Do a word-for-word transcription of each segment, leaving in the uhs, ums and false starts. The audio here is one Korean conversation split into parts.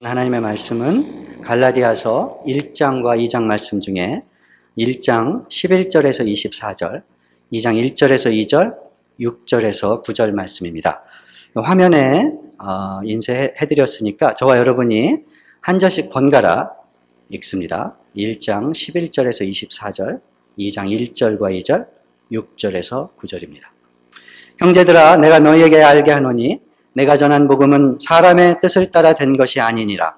하나님의 말씀은 갈라디아서 일 장과 이 장 말씀 중에 일 장 십일 절에서 이십사 절, 이 장 일 절에서 이 절, 육 절에서 구 절 말씀입니다. 화면에 인쇄해드렸으니까 저와 여러분이 한 절씩 번갈아 읽습니다. 일 장 십일 절에서 이십사 절, 이 장 일 절과 이 절, 육 절에서 구 절입니다. 형제들아, 내가 너희에게 알게 하노니 내가 전한 복음은 사람의 뜻을 따라 된 것이 아니니라.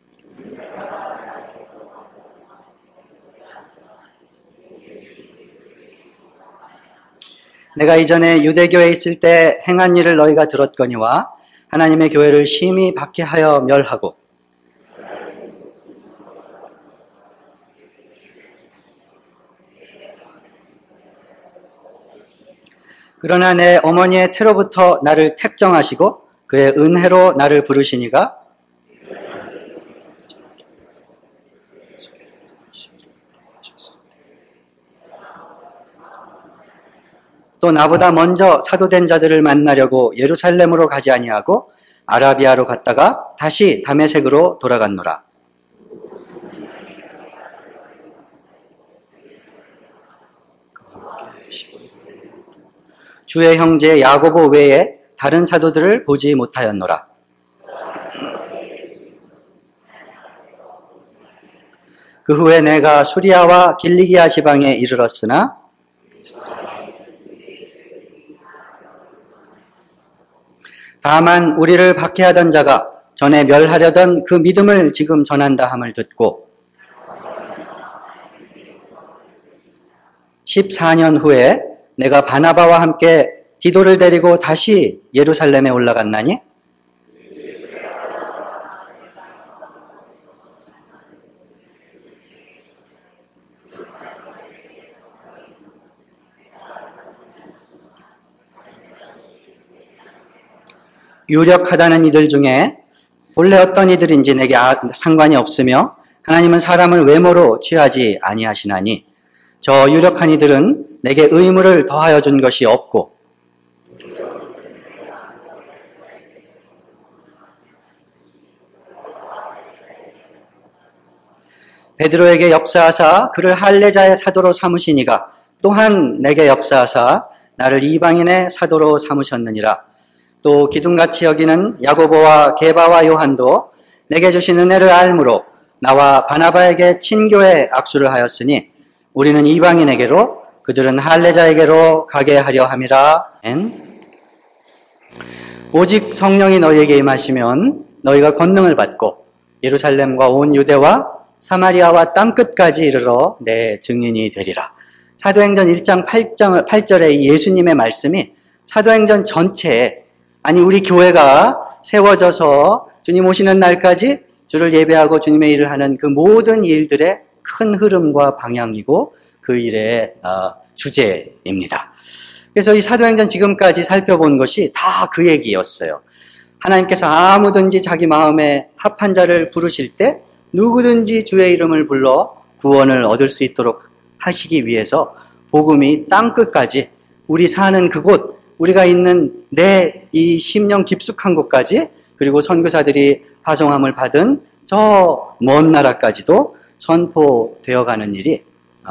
내가 이전에 유대교에 있을 때 행한 일을 너희가 들었거니와 하나님의 교회를 심히 박해하여 멸하고 그러나 내 어머니의 태로부터 나를 택정하시고 그의 은혜로 나를 부르시니가 또 나보다 먼저 사도된 자들을 만나려고 예루살렘으로 가지 아니하고 아라비아로 갔다가 다시 다메섹으로 돌아갔노라. 주의 형제 야고보 외에 다른 사도들을 보지 못하였노라. 그 후에 내가 수리아와 길리기아 지방에 이르렀으나 다만 우리를 박해하던 자가 전에 멸하려던 그 믿음을 지금 전한다 함을 듣고 십사 년 후에 내가 바나바와 함께 디도를 데리고 다시 예루살렘에 올라갔나니 유력하다는 이들 중에 본래 어떤 이들인지 내게 상관이 없으며 하나님은 사람을 외모로 취하지 아니하시나니 저 유력한 이들은 내게 의무를 더하여 준 것이 없고 베드로에게 역사하사 그를 할례자의 사도로 삼으시니가 또한 내게 역사하사 나를 이방인의 사도로 삼으셨느니라. 또 기둥같이 여기는 야고보와 게바와 요한도 내게 주신 은혜를 알므로 나와 바나바에게 친교에 악수를 하였으니 우리는 이방인에게로 그들은 할례자에게로 가게 하려 함이라. 오직 성령이 너희에게 임하시면 너희가 권능을 받고 예루살렘과 온 유대와 사마리아와 땅끝까지 이르러 내 증인이 되리라. 사도행전 일 장 팔 절의 예수님의 말씀이 사도행전 전체에 아니 우리 교회가 세워져서 주님 오시는 날까지 주를 예배하고 주님의 일을 하는 그 모든 일들의 큰 흐름과 방향이고 그 일의 주제입니다. 그래서 이 사도행전 지금까지 살펴본 것이 다 그 얘기였어요. 하나님께서 아무든지 자기 마음에 합한 자를 부르실 때 누구든지 주의 이름을 불러 구원을 얻을 수 있도록 하시기 위해서 복음이 땅끝까지 우리 사는 그곳, 우리가 있는 내 이 심령 깊숙한 곳까지 그리고 선교사들이 파송함을 받은 저 먼 나라까지도 선포되어가는 일이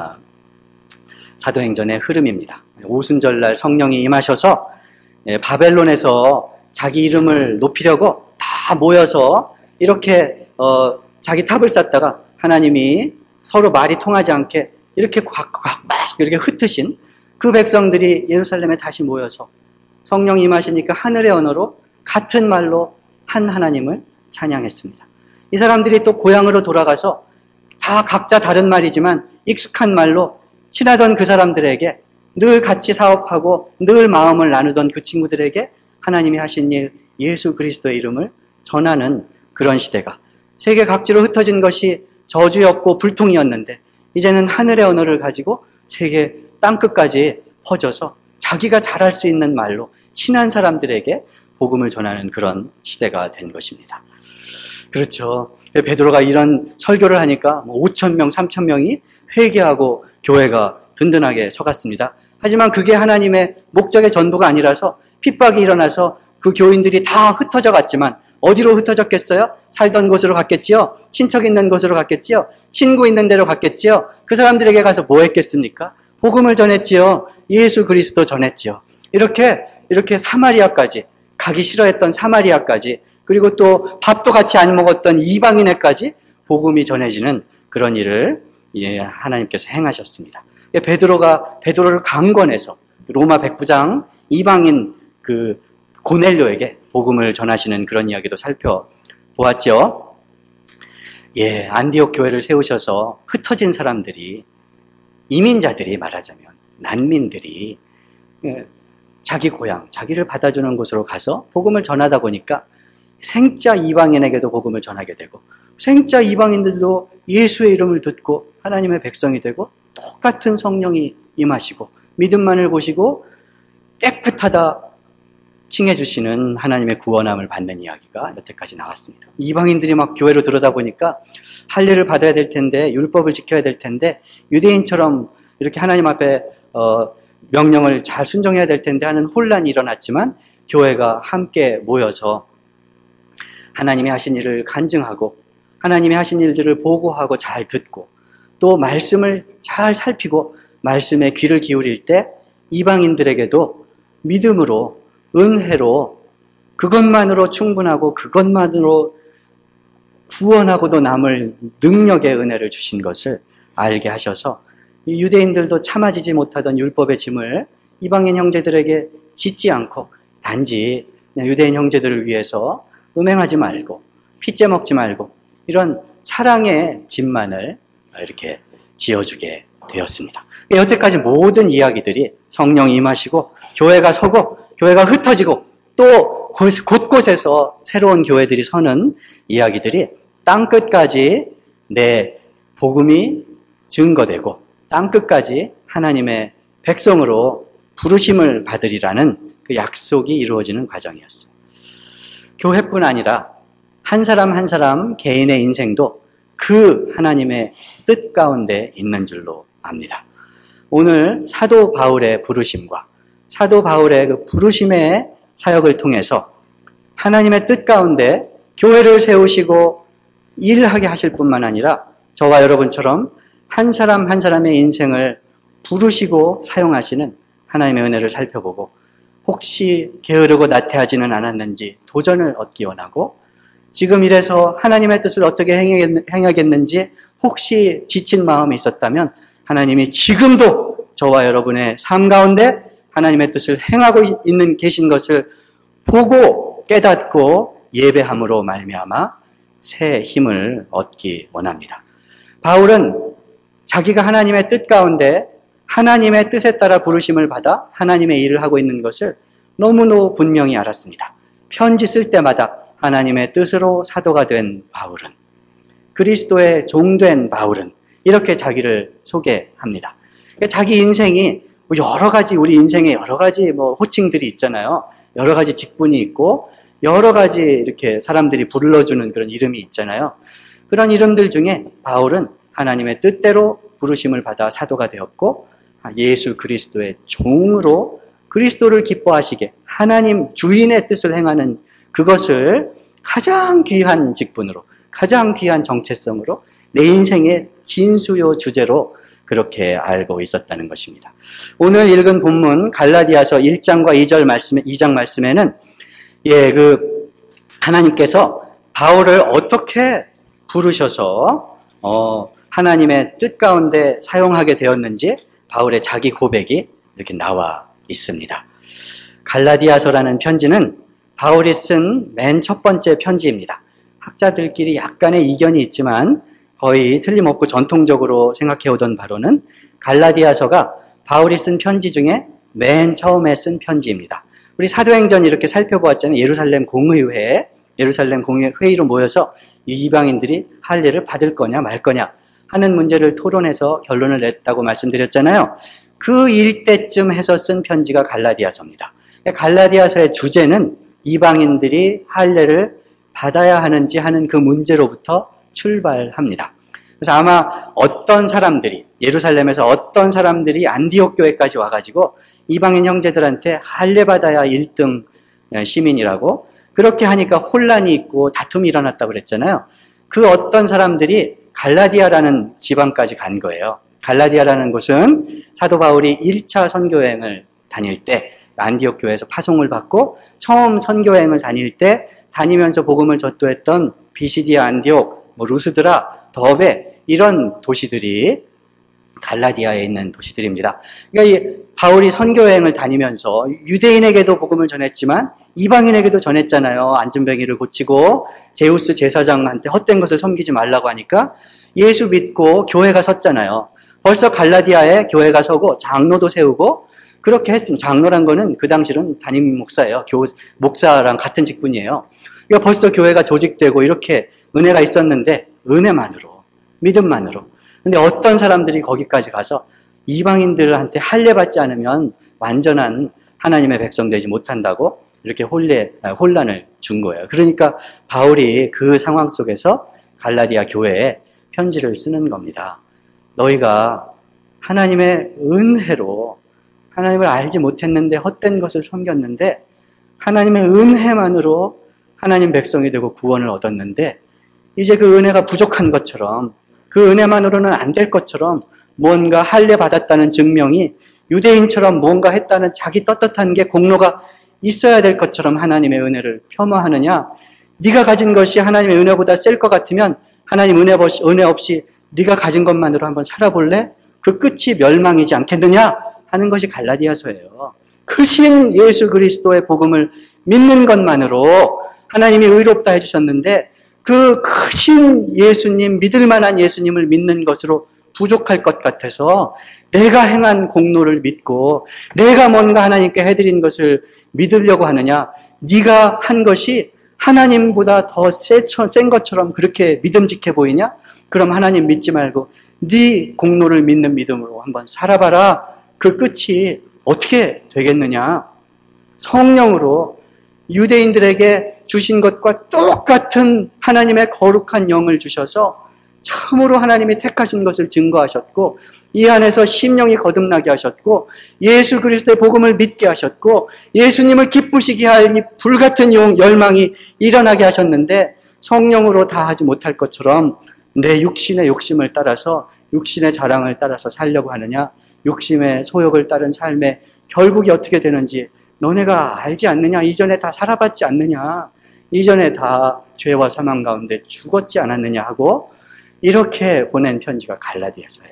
사도행전의 흐름입니다. 오순절날 성령이 임하셔서 바벨론에서 자기 이름을 높이려고 다 모여서 이렇게 어 자기 탑을 쌓다가 하나님이 서로 말이 통하지 않게 이렇게 꽉꽉 막 이렇게 흩으신 그 백성들이 예루살렘에 다시 모여서 성령이 임하시니까 하늘의 언어로 같은 말로 한 하나님을 찬양했습니다. 이 사람들이 또 고향으로 돌아가서 다 각자 다른 말이지만 익숙한 말로 친하던 그 사람들에게 늘 같이 사업하고 늘 마음을 나누던 그 친구들에게 하나님이 하신 일 예수 그리스도의 이름을 전하는 그런 시대가 세계 각지로 흩어진 것이 저주였고 불통이었는데 이제는 하늘의 언어를 가지고 세계 땅끝까지 퍼져서 자기가 잘할 수 있는 말로 친한 사람들에게 복음을 전하는 그런 시대가 된 것입니다. 그렇죠. 베드로가 이런 설교를 하니까 오천 명, 삼천 명이 회개하고 교회가 든든하게 서갔습니다. 하지만 그게 하나님의 목적의 전부가 아니라서 핍박이 일어나서 그 교인들이 다 흩어져 갔지만 어디로 흩어졌겠어요? 살던 곳으로 갔겠지요? 친척 있는 곳으로 갔겠지요? 친구 있는 데로 갔겠지요? 그 사람들에게 가서 뭐 했겠습니까? 복음을 전했지요. 예수 그리스도 전했지요. 이렇게 이렇게 사마리아까지, 가기 싫어했던 사마리아까지, 그리고 또 밥도 같이 안 먹었던 이방인에까지 복음이 전해지는 그런 일을 예, 하나님께서 행하셨습니다. 베드로가 베드로를 강권해서 로마 백부장 이방인 그 고넬료에게 복음을 전하시는 그런 이야기도 살펴보았죠. 예, 안디옥 교회를 세우셔서 흩어진 사람들이, 이민자들이, 말하자면 난민들이 예, 자기 고향, 자기를 받아주는 곳으로 가서 복음을 전하다 보니까 생짜 이방인에게도 복음을 전하게 되고, 생짜 이방인들도 예수의 이름을 듣고 하나님의 백성이 되고, 똑같은 성령이 임하시고 믿음만을 보시고 깨끗하다 칭해주시는 하나님의 구원함을 받는 이야기가 여태까지 나왔습니다. 이방인들이 막 교회로 들어다 보니까 할례를 받아야 될 텐데, 율법을 지켜야 될 텐데, 유대인처럼 이렇게 하나님 앞에 어, 명령을 잘 순종해야 될 텐데 하는 혼란이 일어났지만, 교회가 함께 모여서 하나님이 하신 일을 간증하고 하나님이 하신 일들을 보고하고 잘 듣고 또 말씀을 잘 살피고 말씀에 귀를 기울일 때 이방인들에게도 믿음으로, 은혜로, 그것만으로 충분하고 그것만으로 구원하고도 남을 능력의 은혜를 주신 것을 알게 하셔서 유대인들도 참아지지 못하던 율법의 짐을 이방인 형제들에게 짓지 않고 단지 유대인 형제들을 위해서 음행하지 말고 피째 먹지 말고 이런 사랑의 짐만을 이렇게 지어주게 되었습니다. 여태까지 모든 이야기들이 성령이 임하시고 교회가 서고 교회가 흩어지고 또 곳곳에서 새로운 교회들이 서는 이야기들이 땅끝까지 내 복음이 증거되고 땅끝까지 하나님의 백성으로 부르심을 받으리라는 그 약속이 이루어지는 과정이었어요. 교회뿐 아니라 한 사람 한 사람 개인의 인생도 그 하나님의 뜻 가운데 있는 줄로 압니다. 오늘 사도 바울의 부르심과 사도 바울의 그 부르심의 사역을 통해서 하나님의 뜻 가운데 교회를 세우시고 일하게 하실 뿐만 아니라 저와 여러분처럼 한 사람 한 사람의 인생을 부르시고 사용하시는 하나님의 은혜를 살펴보고 혹시 게으르고 나태하지는 않았는지 도전을 얻기 원하고 지금 이래서 하나님의 뜻을 어떻게 행하겠는지 혹시 지친 마음이 있었다면 하나님이 지금도 저와 여러분의 삶 가운데 하나님의 뜻을 행하고 있는 계신 것을 보고 깨닫고 예배함으로 말미암아 새 힘을 얻기 원합니다. 바울은 자기가 하나님의 뜻 가운데 하나님의 뜻에 따라 부르심을 받아 하나님의 일을 하고 있는 것을 너무너무 분명히 알았습니다. 편지 쓸 때마다 하나님의 뜻으로 사도가 된 바울은, 그리스도의 종된 바울은 이렇게 자기를 소개합니다. 자기 인생이 여러 가지, 우리 인생에 여러 가지 뭐 호칭들이 있잖아요. 여러 가지 직분이 있고 여러 가지 이렇게 사람들이 불러주는 그런 이름이 있잖아요. 그런 이름들 중에 바울은 하나님의 뜻대로 부르심을 받아 사도가 되었고 예수 그리스도의 종으로 그리스도를 기뻐하시게 하나님 주인의 뜻을 행하는 그것을 가장 귀한 직분으로, 가장 귀한 정체성으로 내 인생의 진수요 주제로 그렇게 알고 있었다는 것입니다. 오늘 읽은 본문 갈라디아서 일 장과 이 절 말씀에, 이 장 말씀에는 예, 그 하나님께서 바울을 어떻게 부르셔서 어, 하나님의 뜻 가운데 사용하게 되었는지 바울의 자기 고백이 이렇게 나와 있습니다. 갈라디아서라는 편지는 바울이 쓴 맨 첫 번째 편지입니다. 학자들끼리 약간의 이견이 있지만 거의 틀림없고 전통적으로 생각해오던 바로는 갈라디아서가 바울이 쓴 편지 중에 맨 처음에 쓴 편지입니다. 우리 사도행전 이렇게 살펴보았잖아요. 예루살렘 공의회, 예루살렘 공의회의로 모여서 이방인들이 할례를 받을 거냐 말 거냐 하는 문제를 토론해서 결론을 냈다고 말씀드렸잖아요. 그 일때쯤 해서 쓴 편지가 갈라디아서입니다. 갈라디아서의 주제는 이방인들이 할례를 받아야 하는지 하는 그 문제로부터 출발합니다. 그래서 아마 어떤 사람들이, 예루살렘에서 어떤 사람들이 안디옥 교회까지 와가지고 이방인 형제들한테 할례 받아야 일 등 시민이라고 그렇게 하니까 혼란이 있고 다툼이 일어났다고 그랬잖아요. 그 어떤 사람들이 갈라디아라는 지방까지 간 거예요. 갈라디아라는 곳은 사도 바울이 일 차 선교여행을 다닐 때 안디옥 교회에서 파송을 받고 처음 선교여행을 다닐 때 다니면서 복음을 전도했던 비시디아, 안디옥, 뭐 루스드라, 더베 이런 도시들이 갈라디아에 있는 도시들입니다. 그러니까 이 바울이 선교여행을 다니면서 유대인에게도 복음을 전했지만 이방인에게도 전했잖아요. 안진뱅이를 고치고 제우스 제사장한테 헛된 것을 섬기지 말라고 하니까 예수 믿고 교회가 섰잖아요. 벌써 갈라디아에 교회가 서고 장로도 세우고 그렇게 했습니다. 장로란 거는 그 당시는 담임 목사예요. 교, 목사랑 같은 직분이에요. 그러니까 벌써 교회가 조직되고 이렇게 은혜가 있었는데 은혜만으로, 믿음만으로. 근데 어떤 사람들이 거기까지 가서 이방인들한테 할례받지 않으면 완전한 하나님의 백성 되지 못한다고 이렇게 혼례, 혼란을 준 거예요. 그러니까 바울이 그 상황 속에서 갈라디아 교회에 편지를 쓰는 겁니다. 너희가 하나님의 은혜로 하나님을 알지 못했는데 헛된 것을 섬겼는데 하나님의 은혜만으로 하나님 백성이 되고 구원을 얻었는데 이제 그 은혜가 부족한 것처럼 그 은혜만으로는 안 될 것처럼 뭔가 할례 받았다는 증명이 유대인처럼 뭔가 했다는 자기 떳떳한 게 공로가 있어야 될 것처럼 하나님의 은혜를 폄하하느냐? 네가 가진 것이 하나님의 은혜보다 셀 것 같으면 하나님 은혜 없이, 은혜 없이 네가 가진 것만으로 한번 살아볼래? 그 끝이 멸망이지 않겠느냐? 하는 것이 갈라디아서예요. 크신 예수 그리스도의 복음을 믿는 것만으로 하나님이 의롭다 해주셨는데 그 크신 예수님, 믿을 만한 예수님을 믿는 것으로 부족할 것 같아서 내가 행한 공로를 믿고 내가 뭔가 하나님께 해드린 것을 믿으려고 하느냐? 네가 한 것이 하나님보다 더 센 것처럼 그렇게 믿음직해 보이냐? 그럼 하나님 믿지 말고 네 공로를 믿는 믿음으로 한번 살아봐라. 그 끝이 어떻게 되겠느냐? 성령으로 유대인들에게 주신 것과 똑같은 하나님의 거룩한 영을 주셔서 참으로 하나님이 택하신 것을 증거하셨고 이 안에서 심령이 거듭나게 하셨고 예수 그리스도의 복음을 믿게 하셨고 예수님을 기쁘시게 할 이 불같은 용 열망이 일어나게 하셨는데 성령으로 다 하지 못할 것처럼 내 육신의 욕심을 따라서 육신의 자랑을 따라서 살려고 하느냐? 욕심의 소욕을 따른 삶에 결국이 어떻게 되는지 너네가 알지 않느냐? 이전에 다 살아봤지 않느냐? 이전에 다 죄와 사망 가운데 죽었지 않았느냐 하고 이렇게 보낸 편지가 갈라디아서예요.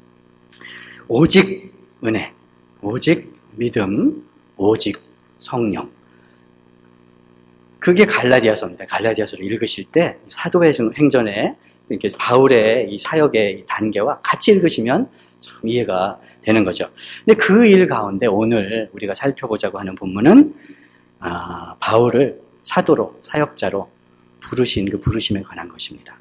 오직 은혜, 오직 믿음, 오직 성령. 그게 갈라디아서입니다. 갈라디아서를 읽으실 때 사도의 행전에 이렇게 바울의 이 사역의 단계와 같이 읽으시면 참 이해가 되는 거죠. 근데 그 일 가운데 오늘 우리가 살펴보자고 하는 본문은 아, 바울을 사도로, 사역자로 부르신 그 부르심에 관한 것입니다.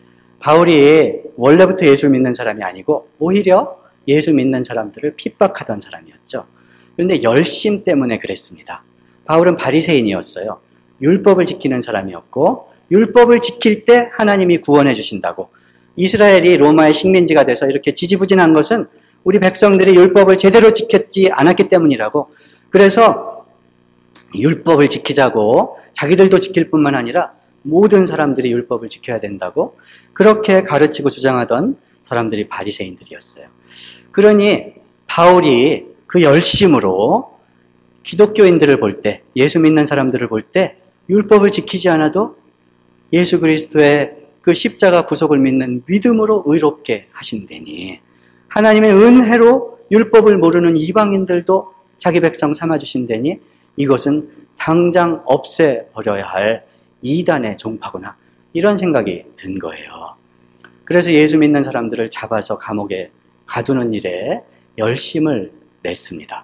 바울이 원래부터 예수를 믿는 사람이 아니고 오히려 예수 믿는 사람들을 핍박하던 사람이었죠. 그런데 열심 때문에 그랬습니다. 바울은 바리새인이었어요. 율법을 지키는 사람이었고 율법을 지킬 때 하나님이 구원해 주신다고. 이스라엘이 로마의 식민지가 돼서 이렇게 지지부진한 것은 우리 백성들이 율법을 제대로 지켰지 않았기 때문이라고. 그래서 율법을 지키자고 자기들도 지킬 뿐만 아니라 모든 사람들이 율법을 지켜야 된다고 그렇게 가르치고 주장하던 사람들이 바리새인들이었어요. 그러니 바울이 그 열심으로 기독교인들을 볼 때, 예수 믿는 사람들을 볼 때 율법을 지키지 않아도 예수 그리스도의 그 십자가 구속을 믿는 믿음으로 의롭게 하신다니 하나님의 은혜로 율법을 모르는 이방인들도 자기 백성 삼아주신다니 이것은 당장 없애버려야 할 이단의 종파구나 이런 생각이 든 거예요. 그래서 예수 믿는 사람들을 잡아서 감옥에 가두는 일에 열심을 냈습니다.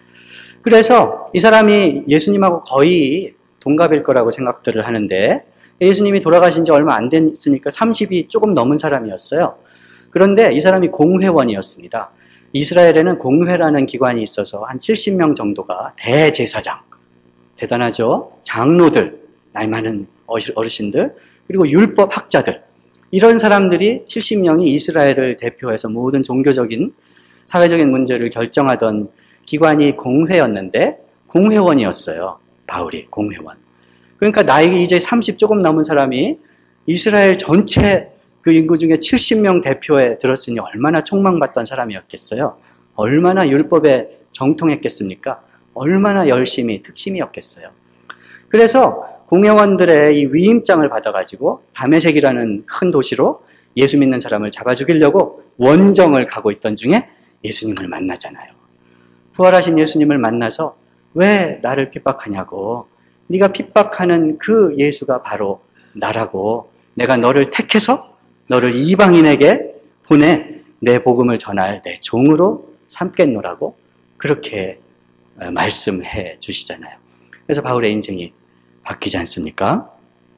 그래서 이 사람이 예수님하고 거의 동갑일 거라고 생각들을 하는데 예수님이 돌아가신 지 얼마 안 됐으니까 삼십이 조금 넘은 사람이었어요. 그런데 이 사람이 공회원이었습니다. 이스라엘에는 공회라는 기관이 있어서 한 칠십 명 정도가 대제사장, 대단하죠? 장로들, 나이 많은 어르신들, 그리고 율법 학자들, 이런 사람들이 칠십 명이 이스라엘을 대표해서 모든 종교적인 사회적인 문제를 결정하던 기관이 공회였는데 공회원이었어요. 바울이 공회원. 그러니까 나이 이제 삼십 조금 넘은 사람이 이스라엘 전체 그 인구 중에 칠십 명 대표에 들었으니 얼마나 촉망받던 사람이었겠어요. 얼마나 율법에 정통했겠습니까? 얼마나 열심히 특심이었겠어요. 그래서 공회원들의 이 위임장을 받아가지고 다메섹이라는 큰 도시로 예수 믿는 사람을 잡아 죽이려고 원정을 가고 있던 중에 예수님을 만나잖아요. 부활하신 예수님을 만나서 왜 나를 핍박하냐고, 네가 핍박하는 그 예수가 바로 나라고, 내가 너를 택해서 너를 이방인에게 보내 내 복음을 전할 내 종으로 삼겠노라고 그렇게 말씀해 주시잖아요. 그래서 바울의 인생이 바뀌지 않습니까?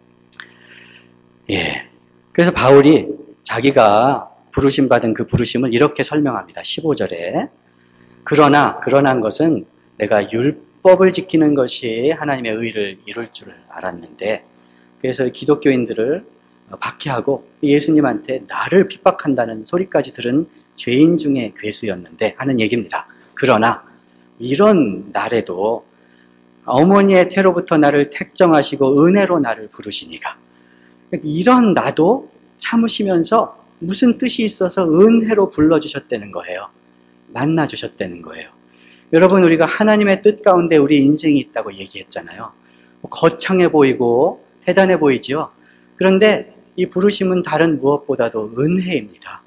예. 그래서 바울이 자기가 부르심 받은 그 부르심을 이렇게 설명합니다. 십오 절에 그러나 그러난 것은 내가 율법을 지키는 것이 하나님의 의를 이룰 줄 알았는데, 그래서 기독교인들을 박해하고 예수님한테 나를 핍박한다는 소리까지 들은 죄인 중에 괴수였는데 하는 얘기입니다. 그러나 이런 날에도 어머니의 태로부터 나를 택정하시고 은혜로 나를 부르시니가, 이런 나도 참으시면서 무슨 뜻이 있어서 은혜로 불러주셨다는 거예요. 만나주셨다는 거예요. 여러분, 우리가 하나님의 뜻 가운데 우리 인생이 있다고 얘기했잖아요. 거창해 보이고 대단해 보이지요. 그런데 이 부르심은 다른 무엇보다도 은혜입니다.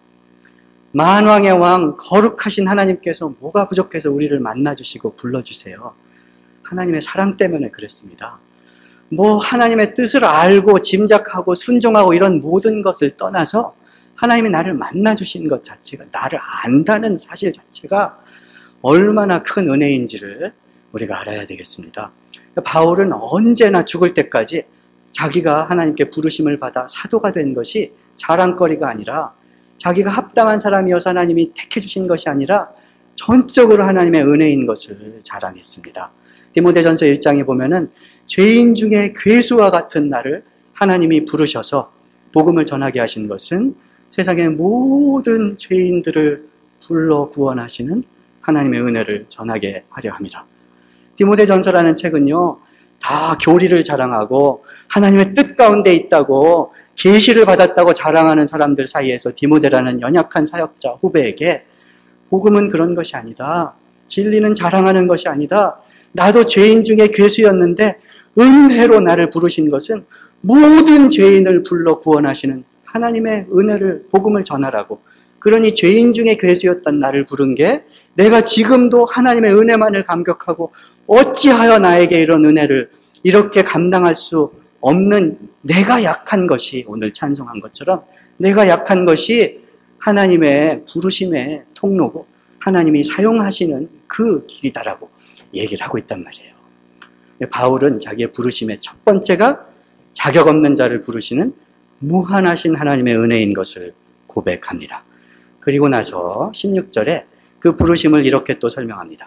만왕의 왕 거룩하신 하나님께서 뭐가 부족해서 우리를 만나주시고 불러주세요. 하나님의 사랑 때문에 그랬습니다. 뭐 하나님의 뜻을 알고 짐작하고 순종하고 이런 모든 것을 떠나서 하나님이 나를 만나주신 것 자체가, 나를 안다는 사실 자체가 얼마나 큰 은혜인지를 우리가 알아야 되겠습니다. 바울은 언제나 죽을 때까지 자기가 하나님께 부르심을 받아 사도가 된 것이 자랑거리가 아니라, 자기가 합당한 사람이어서 하나님이 택해 주신 것이 아니라 전적으로 하나님의 은혜인 것을 자랑했습니다. 디모데전서 일 장에 보면은 죄인 중에 괴수와 같은 나를 하나님이 부르셔서 복음을 전하게 하신 것은 세상의 모든 죄인들을 불러 구원하시는 하나님의 은혜를 전하게 하려 합니다. 디모데전서라는 책은요, 다 교리를 자랑하고 하나님의 뜻 가운데 있다고 계시를 받았다고 자랑하는 사람들 사이에서 디모데라는 연약한 사역자 후배에게 복음은 그런 것이 아니다, 진리는 자랑하는 것이 아니다, 나도 죄인 중에 괴수였는데 은혜로 나를 부르신 것은 모든 죄인을 불러 구원하시는 하나님의 은혜를, 복음을 전하라고. 그러니 죄인 중에 괴수였던 나를 부른 게 내가 지금도 하나님의 은혜만을 감격하고 어찌하여 나에게 이런 은혜를 이렇게 감당할 수 없는 내가 약한 것이, 오늘 찬송한 것처럼 내가 약한 것이 하나님의 부르심의 통로고 하나님이 사용하시는 그 길이다라고 얘기를 하고 있단 말이에요. 바울은 자기의 부르심의 첫 번째가 자격 없는 자를 부르시는 무한하신 하나님의 은혜인 것을 고백합니다. 그리고 나서 십육 절에 그 부르심을 이렇게 또 설명합니다.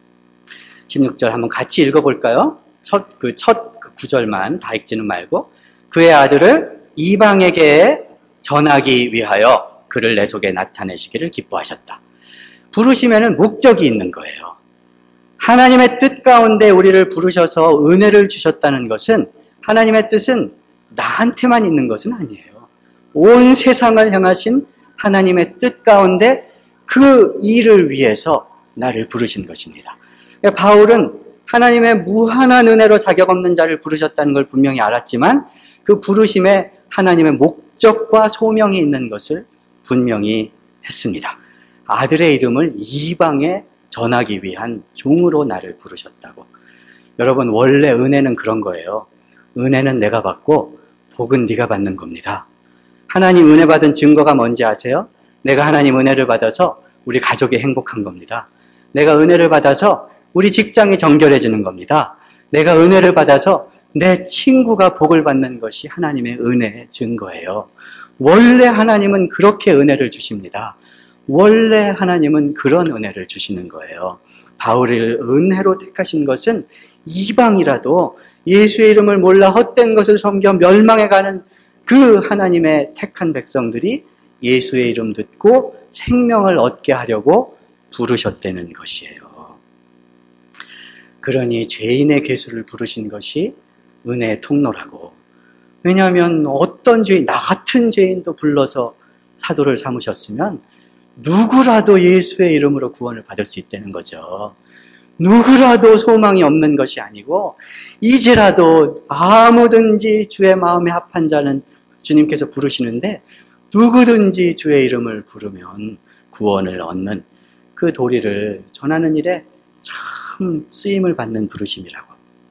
십육 절 한번 같이 읽어볼까요? 첫, 그 첫 구절만 다 읽지는 말고, 그의 아들을 이방에게 전하기 위하여 그를 내 속에 나타내시기를 기뻐하셨다. 부르심에는 목적이 있는 거예요. 하나님의 뜻 가운데 우리를 부르셔서 은혜를 주셨다는 것은, 하나님의 뜻은 나한테만 있는 것은 아니에요. 온 세상을 향하신 하나님의 뜻 가운데 그 일을 위해서 나를 부르신 것입니다. 바울은 하나님의 무한한 은혜로 자격 없는 자를 부르셨다는 걸 분명히 알았지만 그 부르심에 하나님의 목적과 소명이 있는 것을 분명히 했습니다. 아들의 이름을 이방에 전하기 위한 종으로 나를 부르셨다고. 여러분, 원래 은혜는 그런 거예요. 은혜는 내가 받고 복은 네가 받는 겁니다. 하나님 은혜 받은 증거가 뭔지 아세요? 내가 하나님 은혜를 받아서 우리 가족이 행복한 겁니다. 내가 은혜를 받아서 우리 직장이 정결해지는 겁니다. 내가 은혜를 받아서 내 친구가 복을 받는 것이 하나님의 은혜의 증거예요. 원래 하나님은 그렇게 은혜를 주십니다. 원래 하나님은 그런 은혜를 주시는 거예요. 바울을 은혜로 택하신 것은 이방이라도 예수의 이름을 몰라 헛된 것을 섬겨 멸망해가는 그 하나님의 택한 백성들이 예수의 이름 듣고 생명을 얻게 하려고 부르셨다는 것이에요. 그러니 죄인의 괴수를 부르신 것이 은혜의 통로라고. 왜냐하면 어떤 죄인, 나 같은 죄인도 불러서 사도를 삼으셨으면 누구라도 예수의 이름으로 구원을 받을 수 있다는 거죠. 누구라도 소망이 없는 것이 아니고 이제라도 아무든지 주의 마음에 합한 자는 주님께서 부르시는데 누구든지 주의 이름을 부르면 구원을 얻는 그 도리를 전하는 일에 참 쓰임을 받는 부르심이라고.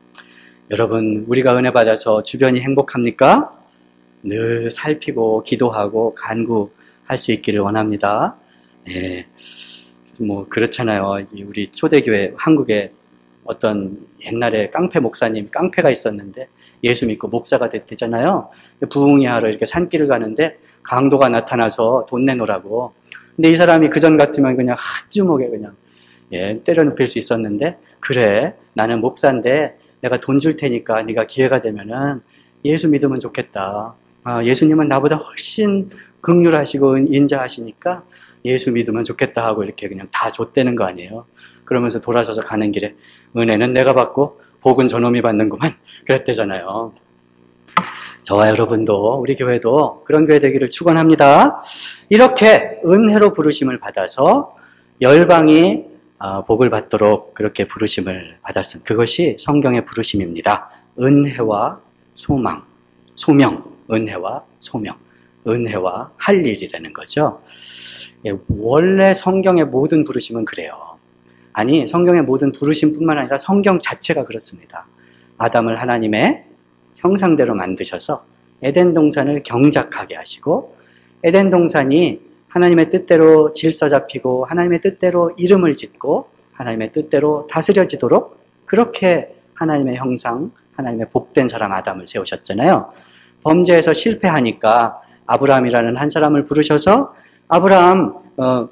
여러분, 우리가 은혜 받아서 주변이 행복합니까? 늘 살피고 기도하고 간구할 수 있기를 원합니다. 네. 뭐 그렇잖아요. 우리 초대교회 한국에 어떤 옛날에 깡패 목사님, 깡패가 있었는데 예수 믿고 목사가 됐대잖아요. 부흥회 하러 이렇게 산길을 가는데 강도가 나타나서 돈 내놓으라고. 근데 이 사람이 그전 같으면 그냥 한 주먹에 그냥 예, 때려 눕힐 수 있었는데, 그래, 나는 목사인데 내가 돈 줄 테니까 네가 기회가 되면은 예수 믿으면 좋겠다. 아, 예수님은 나보다 훨씬 긍휼하시고 인자하시니까 예수 믿으면 좋겠다 하고 이렇게 그냥 다 줬대는 거 아니에요. 그러면서 돌아서서 가는 길에 은혜는 내가 받고 복은 저놈이 받는구만 그랬대잖아요. 저와 여러분도 우리 교회도 그런 교회 되기를 축원합니다. 이렇게 은혜로 부르심을 받아서 열방이 복을 받도록 그렇게 부르심을 받았습니다. 그것이 성경의 부르심입니다. 은혜와 소망, 소명, 은혜와 소명, 은혜와 할 일이라는 거죠. 예, 원래 성경의 모든 부르심은 그래요. 아니, 성경의 모든 부르심뿐만 아니라 성경 자체가 그렇습니다. 아담을 하나님의 형상대로 만드셔서 에덴 동산을 경작하게 하시고, 에덴 동산이 하나님의 뜻대로 질서 잡히고 하나님의 뜻대로 이름을 짓고 하나님의 뜻대로 다스려지도록 그렇게 하나님의 형상, 하나님의 복된 사람 아담을 세우셨잖아요. 범죄에서 실패하니까 아브라함이라는 한 사람을 부르셔서 아브라함 어,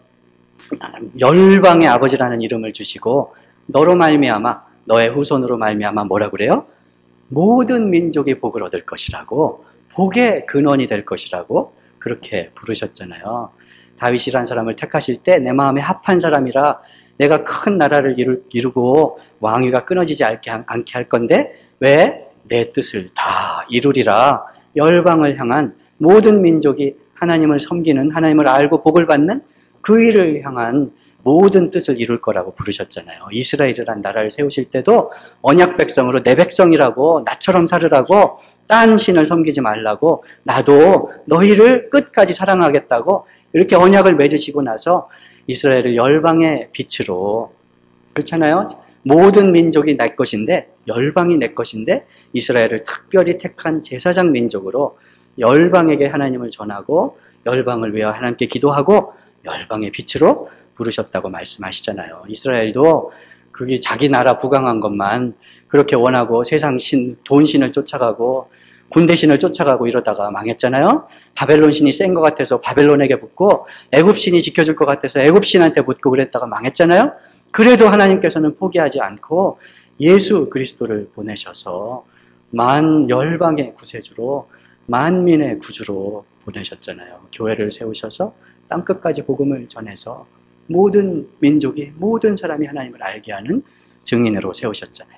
열방의 아버지라는 이름을 주시고 너로 말미암아 너의 후손으로 말미암아 뭐라 그래요? 모든 민족이 복을 얻을 것이라고, 복의 근원이 될 것이라고 그렇게 부르셨잖아요. 다윗이라는 사람을 택하실 때 내 마음에 합한 사람이라 내가 큰 나라를 이루, 이루고 왕위가 끊어지지 않게, 않게 할 건데 왜? 내 뜻을 다 이루리라. 열방을 향한 모든 민족이 하나님을 섬기는, 하나님을 알고 복을 받는 그 일을 향한 모든 뜻을 이룰 거라고 부르셨잖아요. 이스라엘이라는 나라를 세우실 때도 언약 백성으로 내 백성이라고, 나처럼 살으라고, 딴 신을 섬기지 말라고, 나도 너희를 끝까지 사랑하겠다고 이렇게 언약을 맺으시고 나서 이스라엘을 열방의 빛으로, 그렇잖아요. 모든 민족이 내 것인데, 열방이 내 것인데 이스라엘을 특별히 택한 제사장 민족으로 열방에게 하나님을 전하고 열방을 위하여 하나님께 기도하고 열방의 빛으로 부르셨다고 말씀하시잖아요. 이스라엘도 그게 자기 나라 부강한 것만 그렇게 원하고 세상 신, 돈 신을 쫓아가고 군대 신을 쫓아가고 이러다가 망했잖아요. 바벨론 신이 센 것 같아서 바벨론에게 붙고 애굽 신이 지켜줄 것 같아서 애굽 신한테 붙고 그랬다가 망했잖아요. 그래도 하나님께서는 포기하지 않고 예수 그리스도를 보내셔서 만 열방의 구세주로, 만민의 구주로 보내셨잖아요. 교회를 세우셔서 땅끝까지 복음을 전해서 모든 민족이, 모든 사람이 하나님을 알게 하는 증인으로 세우셨잖아요.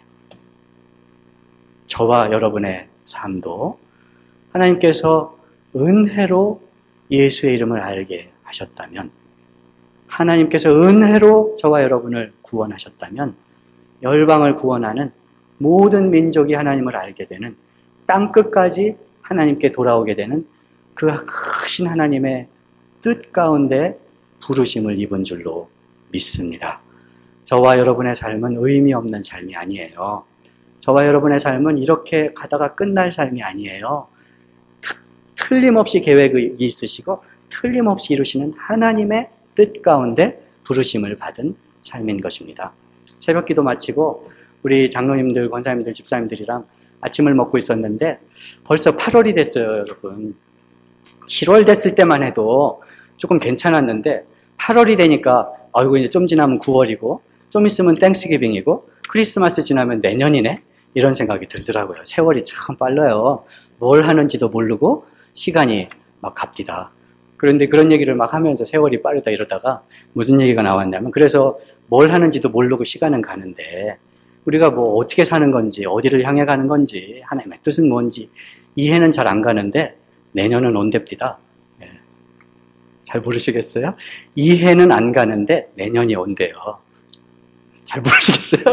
저와 여러분의 삶도 하나님께서 은혜로 예수의 이름을 알게 하셨다면, 하나님께서 은혜로 저와 여러분을 구원하셨다면 열방을 구원하는 모든 민족이 하나님을 알게 되는, 땅끝까지 하나님께 돌아오게 되는 그 크신 하나님의 뜻 가운데 부르심을 입은 줄로 믿습니다. 저와 여러분의 삶은 의미 없는 삶이 아니에요. 저와 여러분의 삶은 이렇게 가다가 끝날 삶이 아니에요. 틀림없이 계획이 있으시고 틀림없이 이루시는 하나님의 뜻 가운데 부르심을 받은 삶인 것입니다. 새벽기도 마치고 우리 장로님들, 권사님들, 집사님들이랑 아침을 먹고 있었는데 벌써 팔월이 됐어요, 여러분. 칠월 됐을 때만 해도 조금 괜찮았는데 팔월이 되니까 아이고 이제 좀 지나면 구월이고 좀 있으면 땡스기빙이고 크리스마스 지나면 내년이네? 이런 생각이 들더라고요. 세월이 참 빨라요. 뭘 하는지도 모르고 시간이 막 갑니다. 그런데 그런 얘기를 막 하면서 세월이 빠르다 이러다가 무슨 얘기가 나왔냐면, 그래서 뭘 하는지도 모르고 시간은 가는데 우리가 뭐 어떻게 사는 건지, 어디를 향해 가는 건지, 하나님의 뜻은 뭔지 이해는 잘 안 가는데 내년은 온답니다. 예. 잘 모르시겠어요? 이해는 안 가는데 내년이 온대요. 잘 모르시겠어요?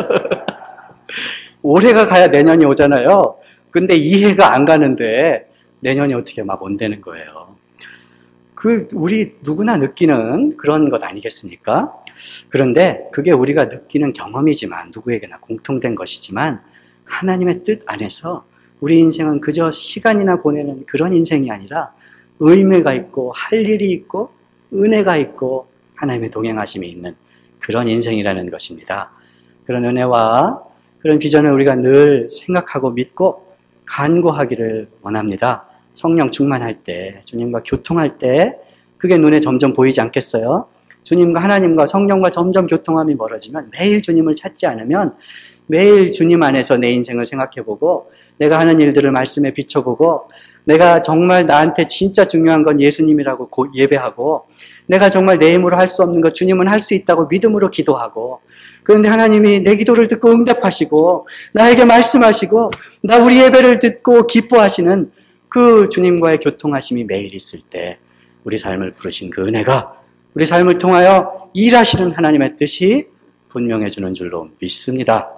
올해가 가야 내년이 오잖아요. 근데 이해가 안 가는데 내년이 어떻게 막 온다는 거예요. 그 우리 누구나 느끼는 그런 것 아니겠습니까? 그런데 그게 우리가 느끼는 경험이지만, 누구에게나 공통된 것이지만, 하나님의 뜻 안에서 우리 인생은 그저 시간이나 보내는 그런 인생이 아니라 의미가 있고 할 일이 있고 은혜가 있고 하나님의 동행하심이 있는 그런 인생이라는 것입니다. 그런 은혜와 그런 비전을 우리가 늘 생각하고 믿고 간구하기를 원합니다. 성령 충만할 때, 주님과 교통할 때 그게 눈에 점점 보이지 않겠어요? 주님과 하나님과 성령과 점점 교통함이 멀어지면, 매일 주님을 찾지 않으면, 매일 주님 안에서 내 인생을 생각해보고 내가 하는 일들을 말씀에 비춰보고 내가 정말 나한테 진짜 중요한 건 예수님이라고 예배하고, 내가 정말 내 힘으로 할 수 없는 것 주님은 할 수 있다고 믿음으로 기도하고, 그런데 하나님이 내 기도를 듣고 응답하시고 나에게 말씀하시고 나 우리 예배를 듣고 기뻐하시는 그 주님과의 교통하심이 매일 있을 때, 우리 삶을 부르신 그 은혜가 우리 삶을 통하여 일하시는 하나님의 뜻이 분명해지는 줄로 믿습니다.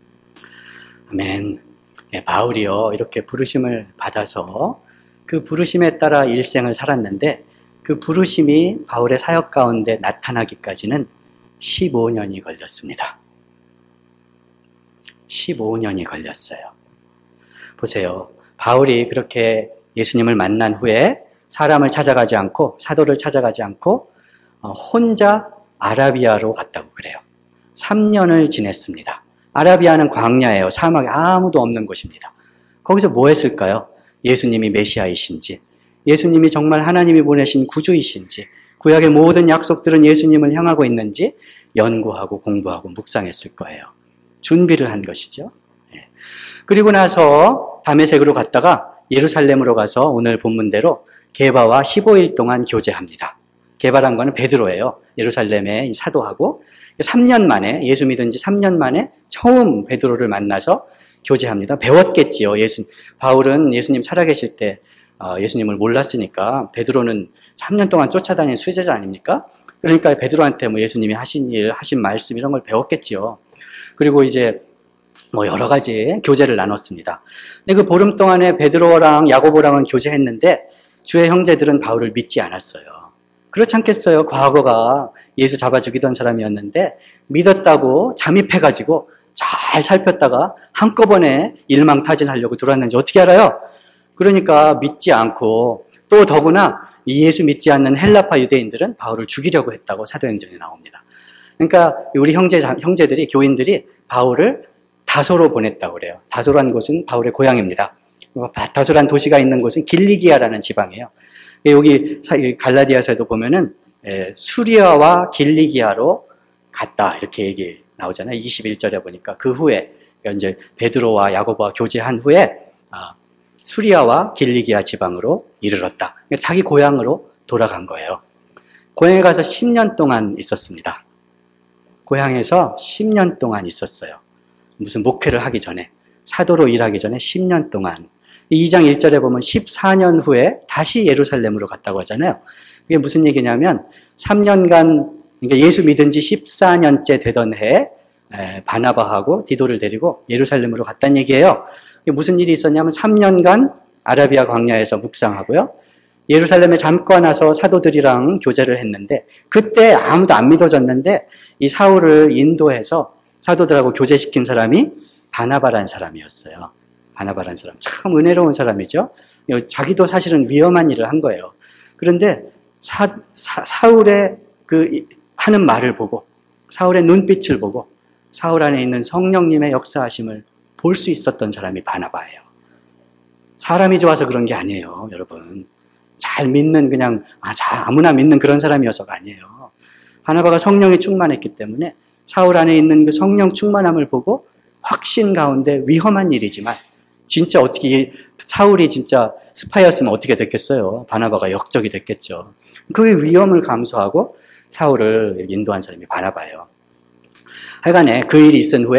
아멘. 네, 바울이요, 이렇게 부르심을 받아서 그 부르심에 따라 일생을 살았는데, 그 부르심이 바울의 사역 가운데 나타나기까지는 십오 년이 걸렸습니다. 십오 년이 걸렸어요. 보세요. 바울이 그렇게 예수님을 만난 후에 사람을 찾아가지 않고, 사도를 찾아가지 않고 혼자 아라비아로 갔다고 그래요. 삼 년을 지냈습니다. 아라비아는 광야예요. 사막에 아무도 없는 곳입니다. 거기서 뭐 했을까요? 예수님이 메시아이신지, 예수님이 정말 하나님이 보내신 구주이신지, 구약의 모든 약속들은 예수님을 향하고 있는지 연구하고 공부하고 묵상했을 거예요. 준비를 한 것이죠. 그리고 나서 다메섹으로 갔다가 예루살렘으로 가서 오늘 본문대로 게바와 십오 일 동안 교제합니다. 게바란 거는 베드로예요. 예루살렘의 사도하고 삼 년 만에, 예수 믿은 지 삼 년 만에 처음 베드로를 만나서 교제합니다. 배웠겠지요. 예수, 바울은 예수님 살아계실 때 예수님을 몰랐으니까, 베드로는 삼 년 동안 쫓아다닌 수제자 아닙니까? 그러니까 베드로한테 뭐 예수님이 하신 일, 하신 말씀 이런 걸 배웠겠지요. 그리고 이제 뭐 여러 가지 교제를 나눴습니다. 근데 그 보름 동안에 베드로랑 야고보랑은 교제했는데 주의 형제들은 바울을 믿지 않았어요. 그렇지 않겠어요? 과거가 예수 잡아 죽이던 사람이었는데 믿었다고 잠입해가지고 잘 살폈다가 한꺼번에 일망타진하려고 들어왔는지 어떻게 알아요? 그러니까 믿지 않고, 또 더구나 이 예수 믿지 않는 헬라파 유대인들은 바울을 죽이려고 했다고 사도행전에 나옵니다. 그러니까 우리 형제, 형제들이, 교인들이 바울을 다소로 보냈다고 그래요. 다소란 곳은 바울의 고향입니다. 다소란 도시가 있는 곳은 길리기아라는 지방이에요. 여기 갈라디아서에도 보면은 수리아와 길리기아로 갔다 이렇게 얘기 나오잖아요. 이십일 절에 보니까 그 후에 이제 베드로와 야고보와 교제한 후에 수리아와 길리기아 지방으로 이르렀다. 자기 고향으로 돌아간 거예요. 고향에 가서 십 년 동안 있었습니다. 고향에서 십 년 동안 있었어요. 무슨 목회를 하기 전에, 사도로 일하기 전에 십 년 동안. 이 장 일 절에 보면 십사 년 후에 다시 예루살렘으로 갔다고 하잖아요. 그게 무슨 얘기냐면 삼 년간, 그러니까 예수 믿은 지 십사 년째 되던 해에 바나바하고 디도를 데리고 예루살렘으로 갔다는 얘기예요. 무슨 일이 있었냐면 삼 년간 아라비아 광야에서 묵상하고요. 예루살렘에 잠깐 와서 사도들이랑 교제를 했는데, 그때 아무도 안 믿어졌는데 이 사울을 인도해서 사도들하고 교제시킨 사람이 바나바라는 사람이었어요. 바나바라는 사람. 참 은혜로운 사람이죠. 자기도 사실은 위험한 일을 한 거예요. 그런데 사, 사, 사울의 그 하는 말을 보고, 사울의 눈빛을 보고 사울 안에 있는 성령님의 역사하심을 볼 수 있었던 사람이 바나바예요. 사람이 좋아서 그런 게 아니에요, 여러분. 잘 믿는, 그냥 아, 자, 아무나 믿는 그런 사람이어서가 아니에요. 바나바가 성령에 충만했기 때문에 사울 안에 있는 그 성령 충만함을 보고 확신 가운데, 위험한 일이지만 진짜 어떻게, 사울이 진짜 스파이였으면 어떻게 됐겠어요? 바나바가 역적이 됐겠죠. 그 위험을 감수하고 사울을 인도한 사람이 바나바예요. 하여간에 그 일이 있은 후에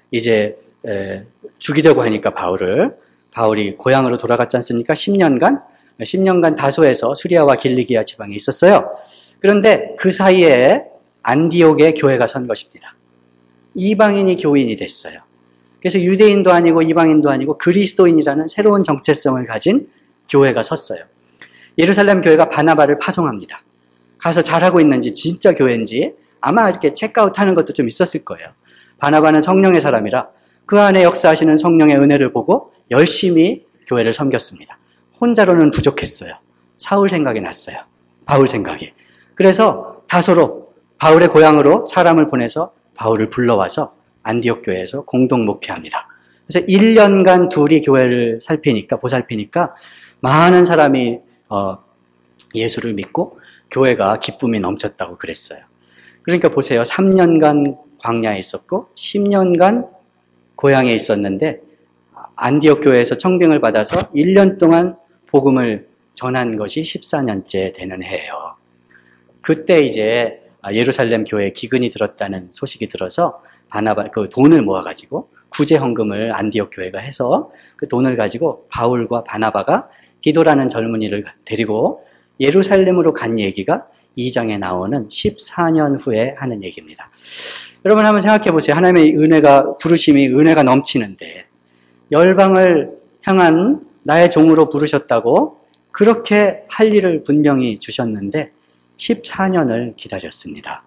이제 에, 죽이려고 하니까 바울을 바울이 고향으로 돌아갔지 않습니까? 십 년간 십 년간 다소에서 수리아와 길리기아 지방에 있었어요. 그런데 그 사이에 안디옥에 교회가 선 것입니다. 이방인이 교인이 됐어요. 그래서 유대인도 아니고 이방인도 아니고 그리스도인이라는 새로운 정체성을 가진 교회가 섰어요. 예루살렘 교회가 바나바를 파송합니다. 가서 잘하고 있는지 진짜 교회인지 아마 이렇게 체크아웃하는 것도 좀 있었을 거예요. 바나바는 성령의 사람이라 그 안에 역사하시는 성령의 은혜를 보고 열심히 교회를 섬겼습니다. 혼자로는 부족했어요. 사울 생각이 났어요. 바울 생각이. 그래서 다소로 바울의 고향으로 사람을 보내서 바울을 불러와서 안디옥 교회에서 공동 목회합니다. 그래서 일 년간 둘이 교회를 살피니까 보살피니까 많은 사람이 어, 예수를 믿고 교회가 기쁨이 넘쳤다고 그랬어요. 그러니까 보세요. 삼 년간 광야에 있었고 십 년간 고향에 있었는데 안디옥 교회에서 청빙을 받아서 일 년 동안 복음을 전한 것이 십사 년째 되는 해예요. 그때 이제 예루살렘 교회에 기근이 들었다는 소식이 들어서 바나바 그 돈을 모아가지고 구제 헌금을 안디옥 교회가 해서 그 돈을 가지고 바울과 바나바가 디도라는 젊은이를 데리고 예루살렘으로 간 얘기가 이 장에 나오는 십사 년 후에 하는 얘기입니다. 여러분 한번 생각해 보세요. 하나님의 은혜가 부르심이 은혜가 넘치는데 열방을 향한 나의 종으로 부르셨다고 그렇게 할 일을 분명히 주셨는데 십사 년을 기다렸습니다.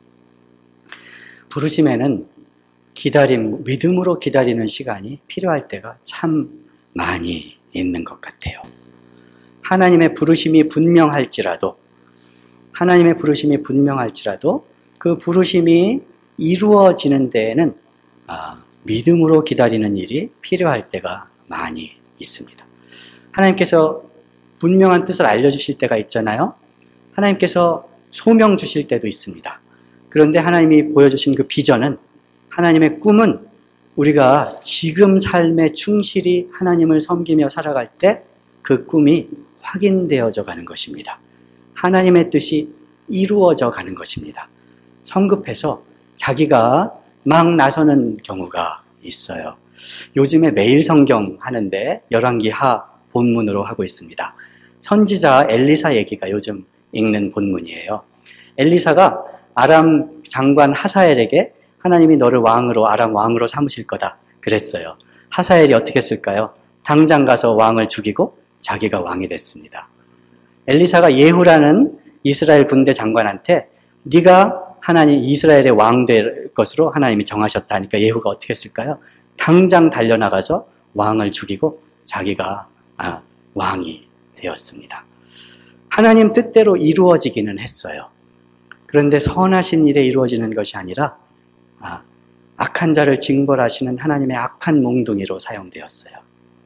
부르심에는 기다림, 믿음으로 기다리는 시간이 필요할 때가 참 많이 있는 것 같아요. 하나님의 부르심이 분명할지라도 하나님의 부르심이 분명할지라도 그 부르심이 이루어지는 데에는 아, 믿음으로 기다리는 일이 필요할 때가 많이 있습니다. 하나님께서 분명한 뜻을 알려주실 때가 있잖아요. 하나님께서 소명 주실 때도 있습니다. 그런데 하나님이 보여주신 그 비전은 하나님의 꿈은 우리가 지금 삶에 충실히 하나님을 섬기며 살아갈 때 그 꿈이 확인되어져 가는 것입니다. 하나님의 뜻이 이루어져 가는 것입니다. 성급해서 자기가 막 나서는 경우가 있어요. 요즘에 매일 성경 하는데 열왕기 하 본문으로 하고 있습니다. 선지자 엘리사 얘기가 요즘 읽는 본문이에요. 엘리사가 아람 장관 하사엘에게 하나님이 너를 왕으로 아람 왕으로 삼으실 거다 그랬어요. 하사엘이 어떻게 했을까요? 당장 가서 왕을 죽이고 자기가 왕이 됐습니다. 엘리사가 예후라는 이스라엘 군대 장관한테 네가 하나님 이스라엘의 왕 될 것으로 하나님이 정하셨다 하니까 예후가 어떻게 했을까요? 당장 달려나가서 왕을 죽이고 자기가 아, 왕이 되었습니다. 하나님 뜻대로 이루어지기는 했어요. 그런데 선하신 일에 이루어지는 것이 아니라 아, 악한 자를 징벌하시는 하나님의 악한 몽둥이로 사용되었어요.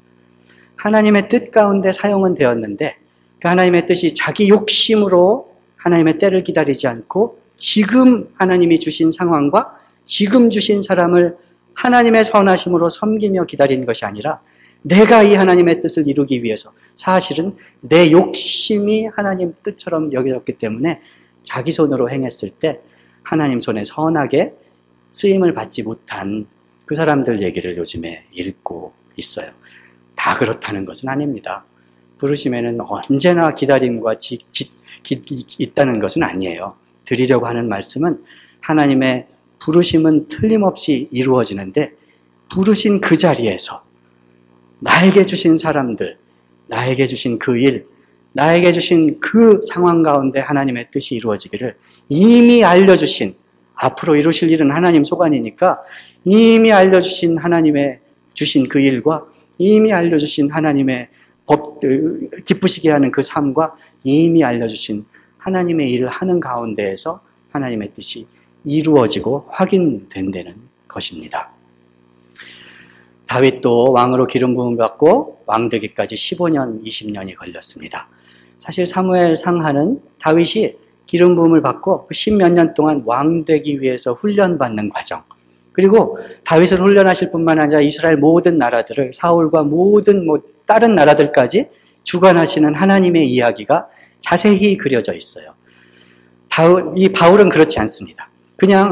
하나님의 뜻 가운데 사용은 되었는데 그 하나님의 뜻이 자기 욕심으로 하나님의 때를 기다리지 않고 지금 하나님이 주신 상황과 지금 주신 사람을 하나님의 선하심으로 섬기며 기다리는 것이 아니라 내가 이 하나님의 뜻을 이루기 위해서 사실은 내 욕심이 하나님 뜻처럼 여겨졌기 때문에 자기 손으로 행했을 때 하나님 손에 선하게 쓰임을 받지 못한 그 사람들 얘기를 요즘에 읽고 있어요. 다 그렇다는 것은 아닙니다. 부르심에는 언제나 기다림과 지, 지, 기, 있다는 것은 아니에요. 드리려고 하는 말씀은 하나님의 부르심은 틀림없이 이루어지는데 부르신 그 자리에서 나에게 주신 사람들, 나에게 주신 그 일, 나에게 주신 그 상황 가운데 하나님의 뜻이 이루어지기를 이미 알려주신, 앞으로 이루실 일은 하나님 소관이니까 이미 알려주신 하나님의 주신 그 일과 이미 알려주신 하나님의 법, 기쁘시게 하는 그 삶과 이미 알려주신 하나님의 일을 하는 가운데에서 하나님의 뜻이 이루어지고 확인된다는 것입니다. 다윗도 왕으로 기름 부음을 받고 왕 되기까지 십오 년, 이십 년이 걸렸습니다. 사실 사무엘 상하는 다윗이 기름 부음을 받고 십몇 년 동안 왕 되기 위해서 훈련받는 과정, 그리고 다윗을 훈련하실 뿐만 아니라 이스라엘 모든 나라들을 사울과 모든 뭐 다른 나라들까지 주관하시는 하나님의 이야기가 자세히 그려져 있어요. 이 바울은 그렇지 않습니다. 그냥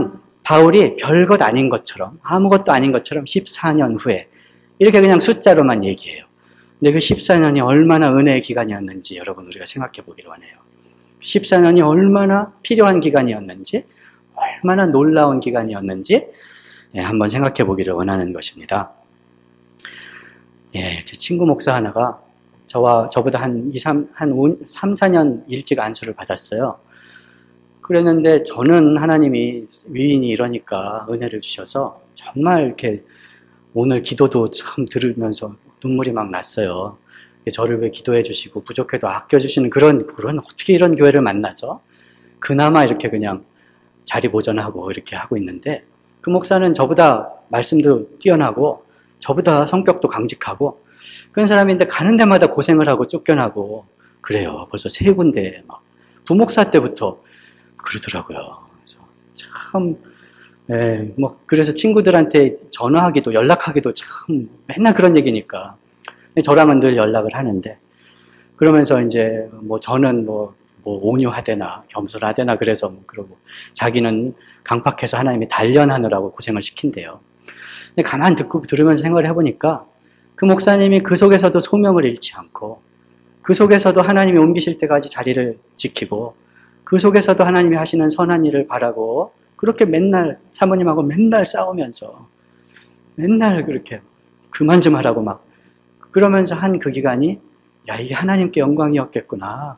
바울이 별것 아닌 것처럼, 아무것도 아닌 것처럼 십사 년 후에 이렇게 그냥 숫자로만 얘기해요. 근데 그 십사 년이 얼마나 은혜의 기간이었는지 여러분 우리가 생각해 보기로 하네요. 십사 년이 얼마나 필요한 기간이었는지, 얼마나 놀라운 기간이었는지 예, 한번 생각해 보기를 원하는 것입니다. 예, 제 친구 목사 하나가 저와 저보다 한 이, 삼, 한 삼, 사 년 일찍 안수를 받았어요. 그랬는데 저는 하나님이 위인이 이러니까 은혜를 주셔서 정말 이렇게 오늘 기도도 참 들으면서 눈물이 막 났어요. 저를 왜 기도해 주시고 부족해도 아껴주시는 그런, 그런 어떻게 이런 교회를 만나서 그나마 이렇게 그냥 자리 보존하고 이렇게 하고 있는데 그 목사는 저보다 말씀도 뛰어나고 저보다 성격도 강직하고 그런 사람인데 가는 데마다 고생을 하고 쫓겨나고 그래요. 벌써 세 군데 막 부목사 때부터 그러더라고요. 그래서 참, 예, 뭐 그래서 친구들한테 전화하기도 연락하기도 참 맨날 그런 얘기니까 저랑은 늘 연락을 하는데 그러면서 이제 뭐 저는 뭐, 뭐 온유하대나 겸손하대나 그래서 뭐 그러고 자기는 강팍해서 하나님이 단련하느라고 고생을 시킨대요. 근데 가만 듣고 들으면서 생각을 해보니까 그 목사님이 그 속에서도 소명을 잃지 않고 그 속에서도 하나님이 옮기실 때까지 자리를 지키고 그 속에서도 하나님이 하시는 선한 일을 바라고 그렇게 맨날 사모님하고 맨날 싸우면서 맨날 그렇게 그만 좀 하라고 막 그러면서 한 그 기간이 야 이게 하나님께 영광이었겠구나.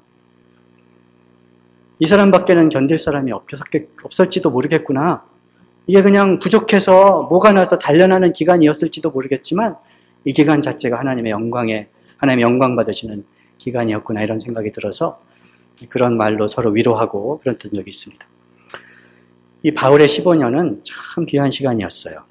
이 사람밖에는 견딜 사람이 없었을지도 모르겠구나. 이게 그냥 부족해서 뭐가 나서 단련하는 기간이었을지도 모르겠지만 이 기간 자체가 하나님의 영광에 하나님의 영광 받으시는 기간이었구나 이런 생각이 들어서 그런 말로 서로 위로하고 그랬던 적이 있습니다. 이 바울의 십오 년은 참 귀한 시간이었어요.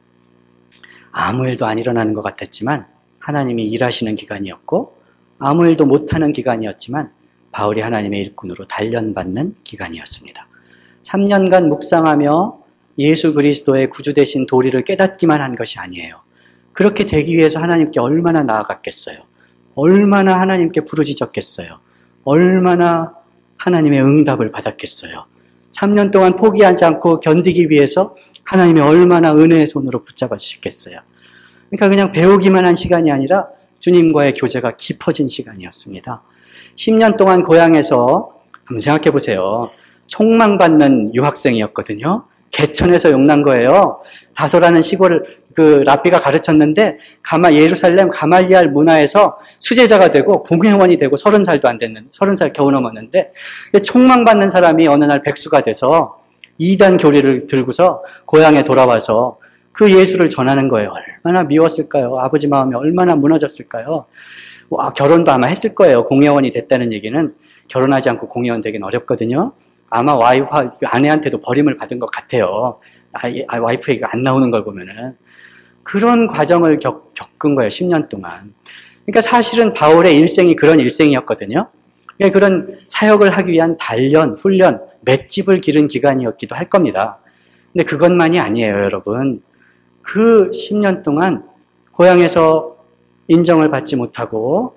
아무 일도 안 일어나는 것 같았지만 하나님이 일하시는 기간이었고 아무 일도 못하는 기간이었지만 바울이 하나님의 일꾼으로 단련받는 기간이었습니다. 삼 년간 묵상하며 예수 그리스도의 구주 되신 도리를 깨닫기만 한 것이 아니에요. 그렇게 되기 위해서 하나님께 얼마나 나아갔겠어요. 얼마나 하나님께 부르짖었겠어요. 얼마나 하나님의 응답을 받았겠어요. 삼 년 동안 포기하지 않고 견디기 위해서 하나님이 얼마나 은혜의 손으로 붙잡아 주셨겠어요. 그러니까 그냥 배우기만 한 시간이 아니라 주님과의 교제가 깊어진 시간이었습니다. 십 년 동안 고향에서 한번 생각해 보세요. 총망받는 유학생이었거든요. 개천에서 용난 거예요. 다소라는 시골을 그 랍비가 가르쳤는데 가마 예루살렘 가말리알 문화에서 수제자가 되고 공회원이 되고 서른 살도 안 됐는 서른 살 겨우 넘었는데 총망받는 사람이 어느 날 백수가 돼서 이단 교리를 들고서 고향에 돌아와서 그 예수를 전하는 거예요. 얼마나 미웠을까요? 아버지 마음이 얼마나 무너졌을까요? 와, 결혼도 아마 했을 거예요. 공회원이 됐다는 얘기는 결혼하지 않고 공회원 되긴 어렵거든요. 아마 와이프, 아내한테도 버림을 받은 것 같아요. 아, 와이프 얘기가 안 나오는 걸 보면은. 그런 과정을 겪, 겪은 거예요. 십 년 동안. 그러니까 사실은 바울의 일생이 그런 일생이었거든요. 그러니까 그런 사역을 하기 위한 단련, 훈련, 맷집을 기른 기간이었기도 할 겁니다. 근데 그것만이 아니에요, 여러분. 그 십 년 동안 고향에서 인정을 받지 못하고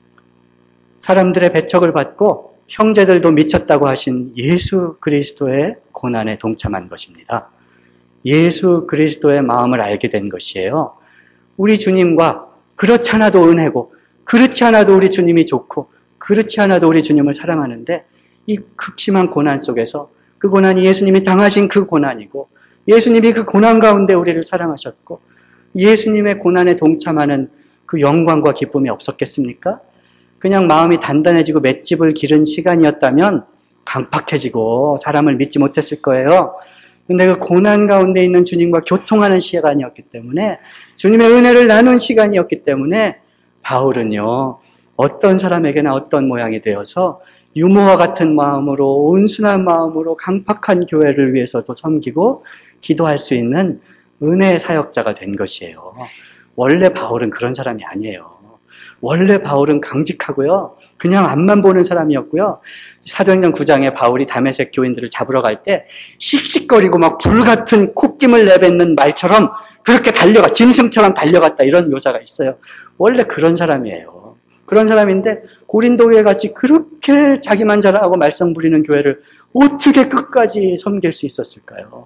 사람들의 배척을 받고 형제들도 미쳤다고 하신 예수 그리스도의 고난에 동참한 것입니다. 예수 그리스도의 마음을 알게 된 것이에요. 우리 주님과 그렇지 않아도 은혜고 그렇지 않아도 우리 주님이 좋고 그렇지 않아도 우리 주님을 사랑하는데 이 극심한 고난 속에서 그 고난이 예수님이 당하신 그 고난이고 예수님이 그 고난 가운데 우리를 사랑하셨고 예수님의 고난에 동참하는 그 영광과 기쁨이 없었겠습니까? 그냥 마음이 단단해지고 맷집을 기른 시간이었다면 강팍해지고 사람을 믿지 못했을 거예요. 근데 그 고난 가운데 있는 주님과 교통하는 시간이었기 때문에 주님의 은혜를 나눈 시간이었기 때문에 바울은요 어떤 사람에게나 어떤 모양이 되어서 유모와 같은 마음으로 온순한 마음으로 강팍한 교회를 위해서도 섬기고 기도할 수 있는 은혜의 사역자가 된 것이에요. 원래 바울은 그런 사람이 아니에요. 원래 바울은 강직하고요. 그냥 앞만 보는 사람이었고요. 사도행전 구 장에 바울이 다메섹 교인들을 잡으러 갈 때 씩씩거리고 막 불같은 콧김을 내뱉는 말처럼 그렇게 달려가, 짐승처럼 달려갔다 이런 묘사가 있어요. 원래 그런 사람이에요. 그런 사람인데 고린도 교회 같이 그렇게 자기만 잘하고 말썽 부리는 교회를 어떻게 끝까지 섬길 수 있었을까요?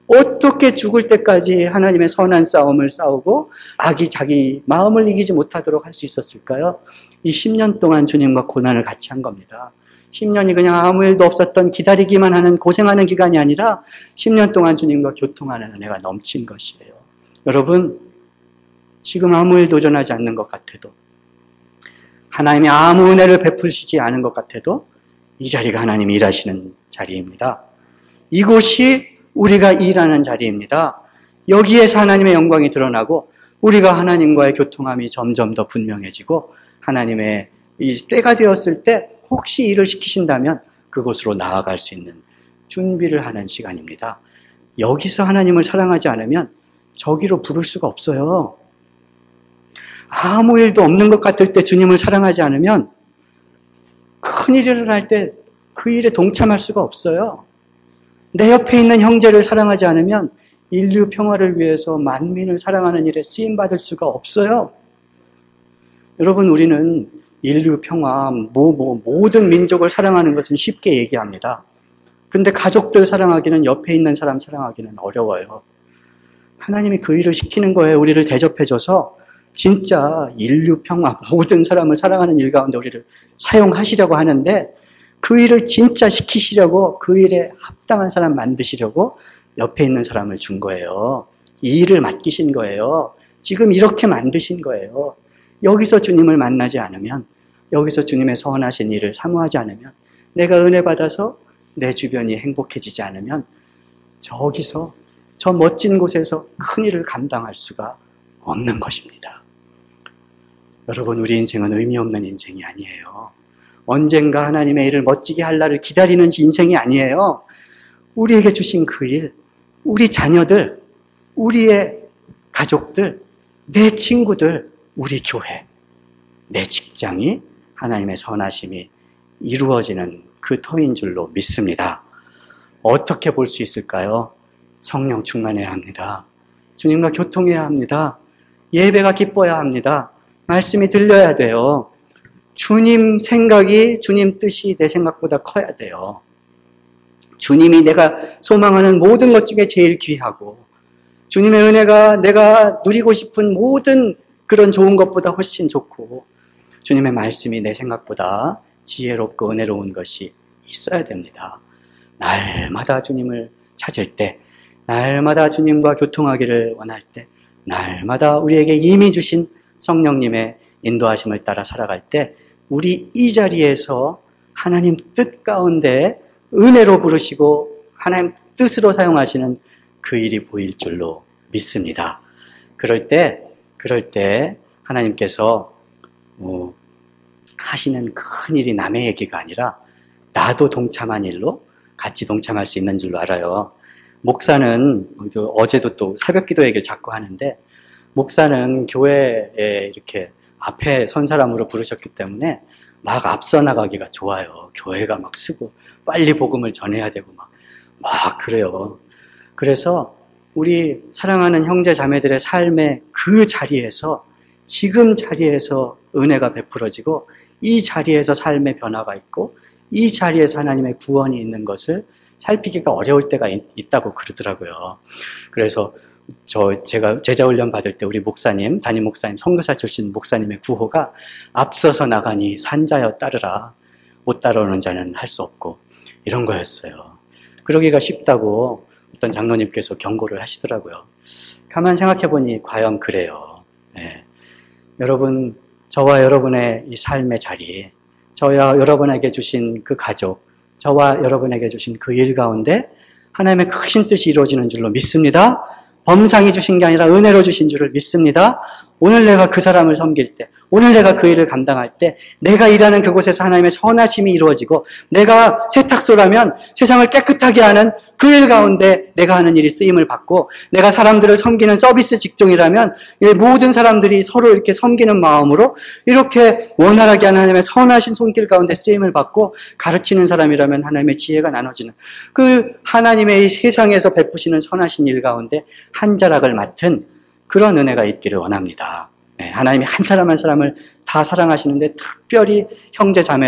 어떻게 죽을 때까지 하나님의 선한 싸움을 싸우고 악이 자기 마음을 이기지 못하도록 할 수 있었을까요? 이 십 년 동안 주님과 고난을 같이 한 겁니다. 십 년이 그냥 아무 일도 없었던 기다리기만 하는 고생하는 기간이 아니라 십 년 동안 주님과 교통하는 은혜가 넘친 것이에요. 여러분, 지금 아무 일도 일어나지 않는 것 같아도, 하나님이 아무 은혜를 베푸시지 않은 것 같아도 이 자리가 하나님이 일하시는 자리입니다. 이곳이 우리가 일하는 자리입니다. 여기에서 하나님의 영광이 드러나고 우리가 하나님과의 교통함이 점점 더 분명해지고 하나님의 이 때가 되었을 때 혹시 일을 시키신다면 그곳으로 나아갈 수 있는 준비를 하는 시간입니다. 여기서 하나님을 사랑하지 않으면 저기로 부를 수가 없어요. 아무 일도 없는 것 같을 때 주님을 사랑하지 않으면 큰일이 일어날 때 그 일에 동참할 수가 없어요. 내 옆에 있는 형제를 사랑하지 않으면 인류 평화를 위해서 만민을 사랑하는 일에 쓰임받을 수가 없어요. 여러분, 우리는 인류 평화, 뭐, 뭐, 모든 민족을 사랑하는 것은 쉽게 얘기합니다. 근데 가족들 사랑하기는, 옆에 있는 사람 사랑하기는 어려워요. 하나님이 그 일을 시키는 거예요. 우리를 대접해줘서 진짜 인류 평화, 모든 사람을 사랑하는 일 가운데 우리를 사용하시려고 하는데 그 일을 진짜 시키시려고, 그 일에 합당한 사람 만드시려고 옆에 있는 사람을 준 거예요. 이 일을 맡기신 거예요. 지금 이렇게 만드신 거예요. 여기서 주님을 만나지 않으면, 여기서 주님의 선하신 일을 사모하지 않으면, 내가 은혜 받아서 내 주변이 행복해지지 않으면 저기서, 저 멋진 곳에서 큰 일을 감당할 수가 없는 것입니다. 여러분, 우리 인생은 의미 없는 인생이 아니에요. 언젠가 하나님의 일을 멋지게 할 날을 기다리는 인생이 아니에요. 우리에게 주신 그 일, 우리 자녀들, 우리의 가족들, 내 친구들, 우리 교회, 내 직장이 하나님의 선하심이 이루어지는 그 터인 줄로 믿습니다. 어떻게 볼 수 있을까요? 성령 충만해야 합니다. 주님과 교통해야 합니다. 예배가 기뻐야 합니다. 말씀이 들려야 돼요. 주님 생각이, 주님 뜻이 내 생각보다 커야 돼요. 주님이 내가 소망하는 모든 것 중에 제일 귀하고, 주님의 은혜가 내가 누리고 싶은 모든 그런 좋은 것보다 훨씬 좋고, 주님의 말씀이 내 생각보다 지혜롭고 은혜로운 것이 있어야 됩니다. 날마다 주님을 찾을 때, 날마다 주님과 교통하기를 원할 때, 날마다 우리에게 이미 주신 성령님의 인도하심을 따라 살아갈 때, 우리 이 자리에서 하나님 뜻 가운데 은혜로 부르시고 하나님 뜻으로 사용하시는 그 일이 보일 줄로 믿습니다. 그럴 때, 그럴 때 하나님께서 뭐 하시는 큰 일이 남의 얘기가 아니라 나도 동참한 일로 같이 동참할 수 있는 줄로 알아요. 목사는, 어제도 또 새벽 기도 얘기를 자꾸 하는데, 목사는 교회에 이렇게 앞에 선 사람으로 부르셨기 때문에 막 앞서 나가기가 좋아요. 교회가 막 쓰고 빨리 복음을 전해야 되고 막, 막 그래요. 그래서 우리 사랑하는 형제 자매들의 삶의 그 자리에서, 지금 자리에서 은혜가 베풀어지고 이 자리에서 삶의 변화가 있고 이 자리에서 하나님의 구원이 있는 것을 살피기가 어려울 때가 있, 있다고 그러더라고요. 그래서 저 제가 제자훈련 받을 때 우리 목사님, 담임 목사님, 선교사 출신 목사님의 구호가 앞서서 나가니 산자여 따르라, 못 따라오는 자는 할 수 없고, 이런 거였어요. 그러기가 쉽다고 어떤 장로님께서 경고를 하시더라고요. 가만 생각해보니 과연 그래요. 네. 여러분, 저와 여러분의 이 삶의 자리, 저와 여러분에게 주신 그 가족, 저와 여러분에게 주신 그 일 가운데 하나님의 크신 뜻이 이루어지는 줄로 믿습니다. 범상이 주신 게 아니라 은혜로 주신 줄을 믿습니다. 오늘 내가 그 사람을 섬길 때, 오늘 내가 그 일을 감당할 때, 내가 일하는 그곳에서 하나님의 선하심이 이루어지고, 내가 세탁소라면 세상을 깨끗하게 하는 그 일 가운데 내가 하는 일이 쓰임을 받고, 내가 사람들을 섬기는 서비스 직종이라면 모든 사람들이 서로 이렇게 섬기는 마음으로 이렇게 원활하게 하는 하나님의 선하신 손길 가운데 쓰임을 받고, 가르치는 사람이라면 하나님의 지혜가 나눠지는 그 하나님의 이 세상에서 베푸시는 선하신 일 가운데 한 자락을 맡은 그런 은혜가 있기를 원합니다. 네, 하나님이 한 사람 한 사람을 다 사랑하시는데 특별히 형제 자매로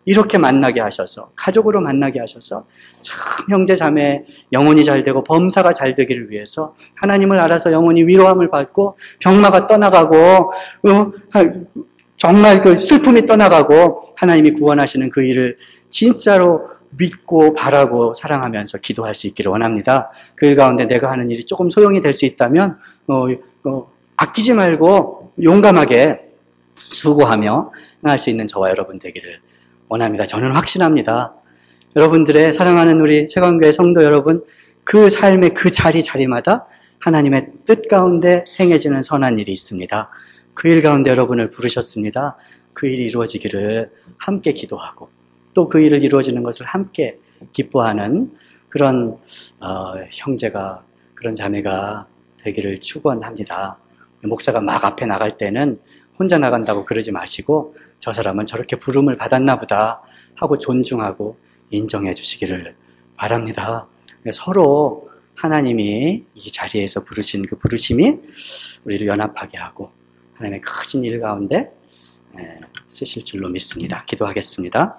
이렇게 만나게 하셔서, 가족으로 만나게 하셔서 참 형제 자매 영혼이 잘 되고 범사가 잘 되기를 위해서 하나님을 알아서 영혼이 위로함을 받고 병마가 떠나가고 어, 정말 그 슬픔이 떠나가고 하나님이 구원하시는 그 일을 진짜로 믿고 바라고 사랑하면서 기도할 수 있기를 원합니다. 그 일 가운데 내가 하는 일이 조금 소용이 될 수 있다면 어, 어, 아끼지 말고 용감하게 수고하며 할 수 있는 저와 여러분 되기를 원합니다. 저는 확신합니다. 여러분들의 사랑하는 우리 세관교회 성도 여러분, 그 삶의 그 자리 자리마다 하나님의 뜻 가운데 행해지는 선한 일이 있습니다. 그 일 가운데 여러분을 부르셨습니다. 그 일이 이루어지기를 함께 기도하고 또 그 일을 이루어지는 것을 함께 기뻐하는 그런 어, 형제가, 그런 자매가 되기를 축원합니다. 목사가 막 앞에 나갈 때는 혼자 나간다고 그러지 마시고 저 사람은 저렇게 부름을 받았나 보다 하고 존중하고 인정해 주시기를 바랍니다. 서로 하나님이 이 자리에서 부르신 그 부르심이 우리를 연합하게 하고 하나님의 크신 일 가운데 쓰실 줄로 믿습니다. 기도하겠습니다.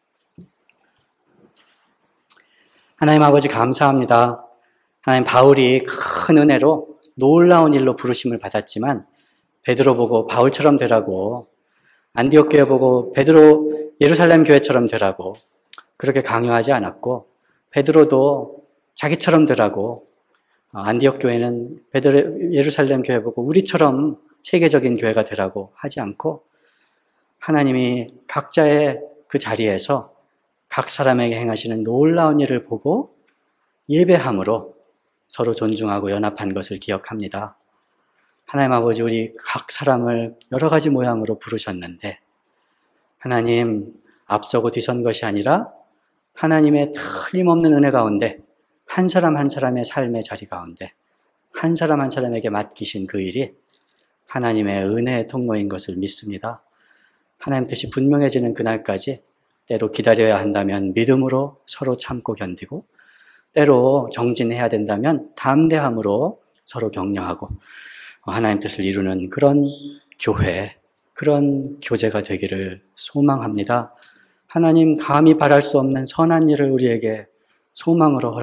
하나님 아버지 감사합니다. 하나님, 바울이 큰 은혜로 놀라운 일로 부르심을 받았지만 베드로 보고 바울처럼 되라고, 안디옥 교회 보고 베드로 예루살렘 교회처럼 되라고 그렇게 강요하지 않았고, 베드로도 자기처럼 되라고, 안디옥 교회는 베드로 예루살렘 교회 보고 우리처럼 세계적인 교회가 되라고 하지 않고 하나님이 각자의 그 자리에서 각 사람에게 행하시는 놀라운 일을 보고 예배함으로 서로 존중하고 연합한 것을 기억합니다. 하나님 아버지, 우리 각 사람을 여러 가지 모양으로 부르셨는데 하나님, 앞서고 뒤선 것이 아니라 하나님의 틀림없는 은혜 가운데 한 사람 한 사람의 삶의 자리 가운데 한 사람 한 사람에게 맡기신 그 일이 하나님의 은혜의 통로인 것을 믿습니다. 하나님 뜻이 분명해지는 그날까지 때로 기다려야 한다면 믿음으로 서로 참고 견디고, 때로 정진해야 된다면 담대함으로 서로 격려하고 하나님 뜻을 이루는 그런 교회, 그런 교제가 되기를 소망합니다. 하나님, 감히 바랄 수 없는 선한 일을 우리에게 소망으로 허락